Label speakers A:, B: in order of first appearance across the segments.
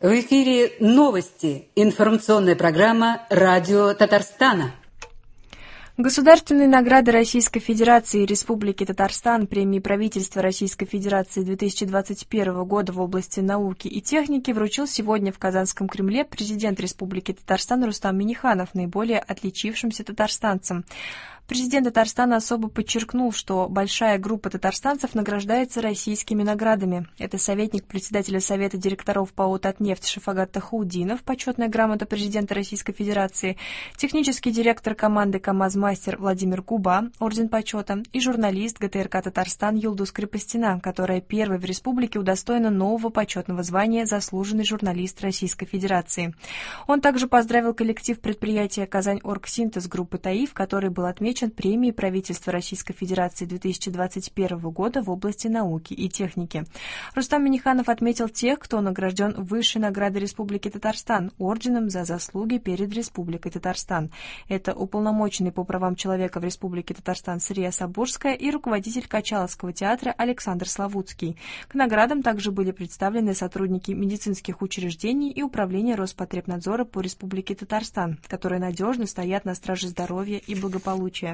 A: В эфире новости. Информационная программа «Радио Татарстана».
B: Государственные награды Российской Федерации и Республики Татарстан, премии правительства Российской Федерации 2021 года в области науки и техники вручил сегодня в Казанском Кремле президент Республики Татарстан Рустам Минниханов наиболее отличившимся татарстанцам. Президент Татарстана особо подчеркнул, что большая группа татарстанцев награждается российскими наградами. Это советник председателя Совета директоров ПАО «Татнефть» Шафагат Тахаудинов, почетная грамота президента Российской Федерации, технический директор команды КамАЗ-мастер Владимир Губа, орден почета, и журналист ГТРК «Татарстан» Юлдус Крепостина, которая первой в республике удостоена нового почетного звания «Заслуженный журналист Российской Федерации». Он также поздравил коллектив предприятия «Казань-Оргсинтез» группы ТАИФ, который был отмечен премией правительства Российской Федерации 2021 года в области науки и техники. Рустам Минниханов отметил тех, кто награжден высшей наградой Республики Татарстан орденом за заслуги перед Республикой Татарстан. Это уполномоченный по правам человека в Республике Татарстан Сырья Сабурская и руководитель Качаловского театра Александр Славутский. К наградам также были представлены сотрудники медицинских учреждений и Управления Роспотребнадзора по Республике Татарстан, которые надежно стоят на страже здоровья и благополучия.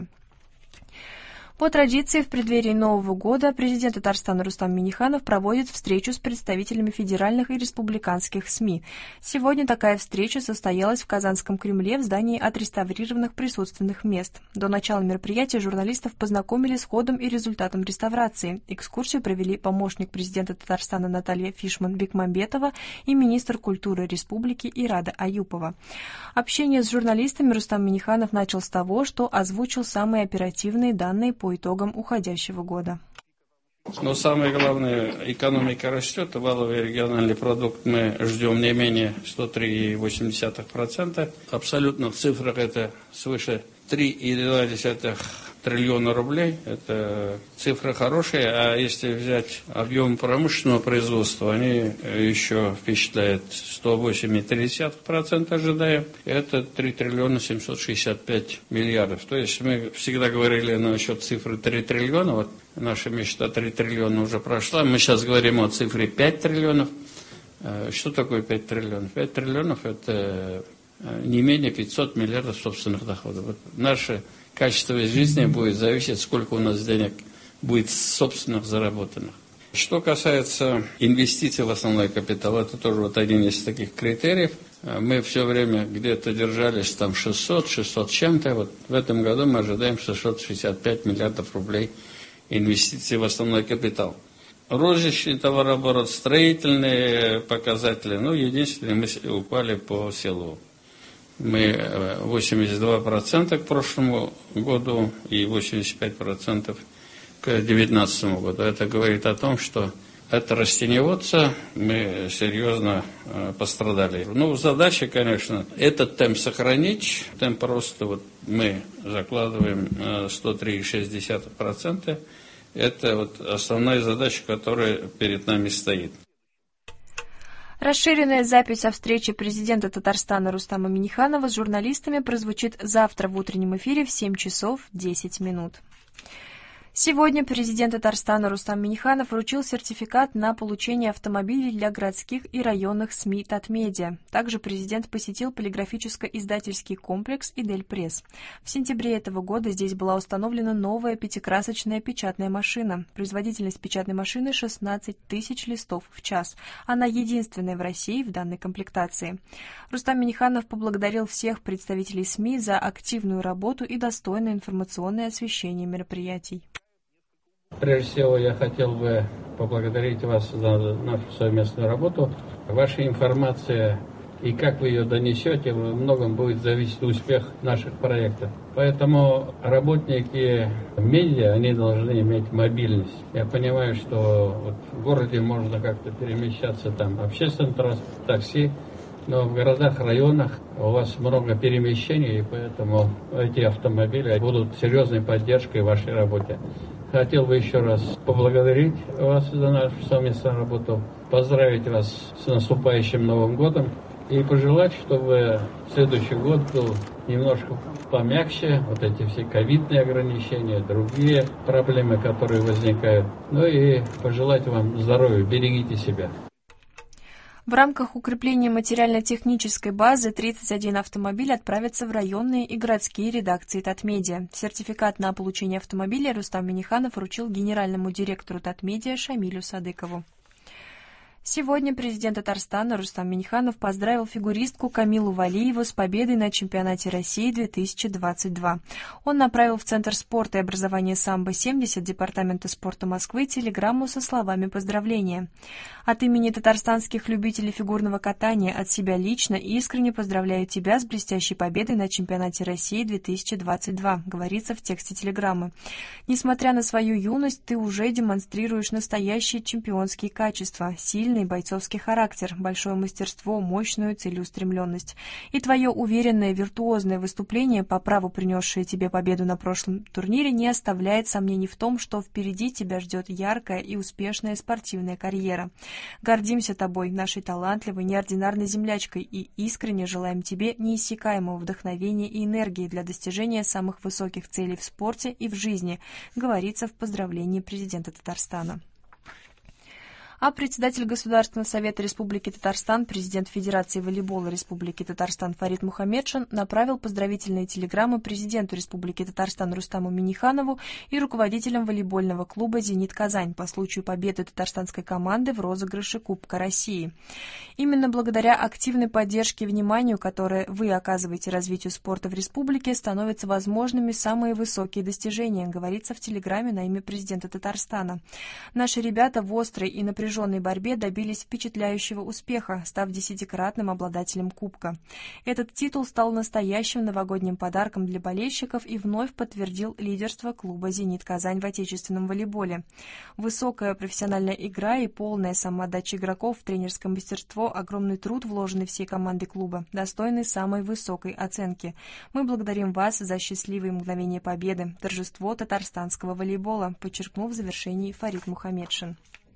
B: По традиции, в преддверии Нового года президент Татарстана Рустам Минниханов проводит встречу с представителями федеральных и республиканских СМИ. Сегодня такая встреча состоялась в Казанском Кремле в здании отреставрированных присутственных мест. До начала мероприятия журналистов познакомили с ходом и результатом реставрации. Экскурсию провели помощник президента Татарстана Наталья Фишман-Бекмамбетова и министр культуры республики Ирада Аюпова. Общение с журналистами Рустам Минниханов начал с того, что озвучил самые оперативные данные по итогам уходящего года.
C: Но самое главное, экономика растет, валовый региональный продукт мы ждем не менее 103,8%. Абсолютно в цифрах это свыше 3,2 триллиона рублей. Это цифра хорошая, а если взять объем промышленного производства, они еще впечатляют 108,3% ожидаем. Это 3 триллиона 765 миллиардов. То есть мы всегда говорили насчет цифры 3 триллиона, вот наша мечта 3 триллиона уже прошла. Мы сейчас говорим о цифре 5 триллионов. Что такое 5 триллионов? 5 триллионов это не менее 500 миллиардов собственных доходов. Вот наше качество жизни будет зависеть, сколько у нас денег будет собственных заработанных. Что касается инвестиций в основной капитал, это тоже вот один из таких критериев. Мы все время где-то держались там 600 чем-то. Вот в этом году мы ожидаем 665 миллиардов рублей инвестиций в основной капитал. Розничный товарооборот, строительные показатели, единственное, мы упали по селу. Мы 82% к прошлому году и 85% к 2019 году. Это говорит о том, что это растениеводство, мы серьезно пострадали. Задача, конечно, этот темп сохранить. Темп роста мы закладываем 103,6%. Это основная задача, которая перед нами стоит.
B: Расширенная запись о встрече президента Татарстана Рустама Минниханова с журналистами прозвучит завтра в утреннем эфире в 7 часов 10 минут. Сегодня президент Татарстана Рустам Минниханов вручил сертификат на получение автомобилей для городских и районных СМИ Татмедиа. Также президент посетил полиграфическо-издательский комплекс «Идель Пресс». В сентябре этого года здесь была установлена новая пятикрасочная печатная машина. Производительность печатной машины 16 тысяч листов в час. Она единственная в России в данной комплектации. Рустам Минниханов поблагодарил всех представителей СМИ за активную работу и достойное информационное освещение мероприятий.
D: Прежде всего, я хотел бы поблагодарить вас за нашу совместную работу. Ваша информация и как вы ее донесете, во многом будет зависеть успех наших проектов. Поэтому работники медиа, они должны иметь мобильность. Я понимаю, что в городе можно как-то перемещаться, там общественный транспорт, такси, но в городах, районах у вас много перемещений, и поэтому эти автомобили будут серьезной поддержкой в вашей работе. Хотел бы еще раз поблагодарить вас за нашу совместную работу, поздравить вас с наступающим Новым годом и пожелать, чтобы следующий год был немножко помягче, эти все ковидные ограничения, другие проблемы, которые возникают. И пожелать вам здоровья, берегите себя.
B: В рамках укрепления материально-технической базы 31 автомобиль отправится в районные и городские редакции Татмедиа. Сертификат на получение автомобиля Рустам Минниханов вручил генеральному директору Татмедиа Шамилю Садыкову. Сегодня президент Татарстана Рустам Минниханов поздравил фигуристку Камилу Валиеву с победой на чемпионате России 2022. Он направил в Центр спорта и образования «Самбо-70» Департамента спорта Москвы телеграмму со словами поздравления. От имени татарстанских любителей фигурного катания, от себя лично искренне поздравляю тебя с блестящей победой на чемпионате России 2022, говорится в тексте телеграммы. Несмотря на свою юность, ты уже демонстрируешь настоящие чемпионские качества, сильный бойцовский характер, большое мастерство, мощную целеустремленность. И твое уверенное виртуозное выступление, по праву принесшее тебе победу на прошлом турнире, не оставляет сомнений в том, что впереди тебя ждет яркая и успешная спортивная карьера. Гордимся тобой, нашей талантливой, неординарной землячкой, и искренне желаем тебе неиссякаемого вдохновения и энергии для достижения самых высоких целей в спорте и в жизни, говорится в поздравлении президента Татарстана. А председатель Государственного совета Республики Татарстан, президент Федерации волейбола Республики Татарстан Фарид Мухаммедшин направил поздравительные телеграммы президенту Республики Татарстан Рустаму Минниханову и руководителям волейбольного клуба «Зенит Казань» по случаю победы татарстанской команды в розыгрыше Кубка России. Именно благодаря активной поддержке и вниманию, которое вы оказываете развитию спорта в республике, становятся возможными самые высокие достижения, говорится в телеграмме на имя президента Татарстана. Наши ребята в острой и напряженной борьбе добились впечатляющего успеха, став 10-кратным обладателем Кубка. Этот титул стал настоящим новогодним подарком для болельщиков и вновь подтвердил лидерство клуба «Зенит Казань» в отечественном волейболе. Высокая профессиональная игра и полная самоотдача игроков, тренерское мастерство, огромный труд, вложенный всей командой клуба, достойны самой высокой оценки. Мы благодарим вас за счастливые мгновения победы, торжество татарстанского волейбола, подчеркнул в завершении Фарид Мухаммедшин.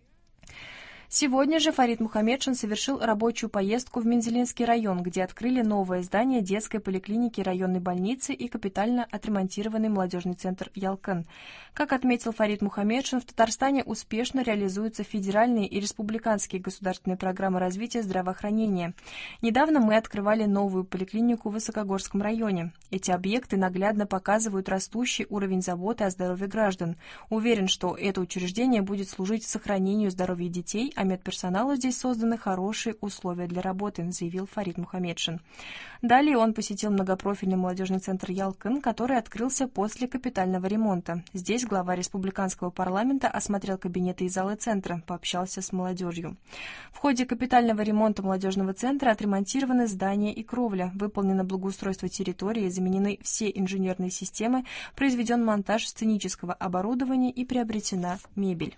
B: Сегодня же Фарид Мухаммедшин совершил рабочую поездку в Мензелинский район, где открыли новое здание детской поликлиники районной больницы и капитально отремонтированный молодежный центр «Ялкын». Как отметил Фарид Мухаммедшин, в Татарстане успешно реализуются федеральные и республиканские государственные программы развития здравоохранения. Недавно мы открывали новую поликлинику в Высокогорском районе. Эти объекты наглядно показывают растущий уровень заботы о здоровье граждан. Уверен, что это учреждение будет служить сохранению здоровья детей, а медперсоналу здесь созданы хорошие условия для работы, заявил Фарид Мухаммедшин. Далее он посетил многопрофильный молодежный центр «Ялкын», который открылся после капитального ремонта. Здесь глава республиканского парламента осмотрел кабинеты и залы центра, пообщался с молодежью. В ходе капитального ремонта молодежного центра отремонтированы здания и кровля, выполнено благоустройство территории, заменены все инженерные системы, произведен монтаж сценического оборудования и приобретена мебель.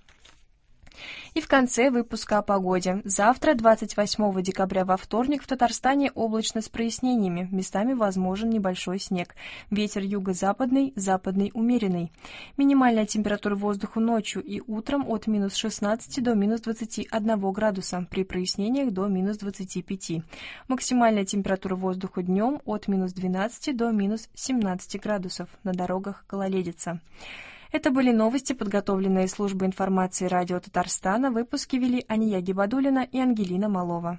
B: И в конце выпуска о погоде. Завтра, 28 декабря во вторник, в Татарстане облачно с прояснениями. Местами возможен небольшой снег. Ветер юго-западный, западный умеренный. Минимальная температура воздуха ночью и утром от минус 16 до минус 21 градуса, при прояснениях до минус 25. Максимальная температура воздуха днем от минус 12 до минус 17 градусов. На дорогах гололедица. Это были новости, подготовленные службой информации радио Татарстана. Выпуски вели Ания Гибадуллина и Ангелина Малова.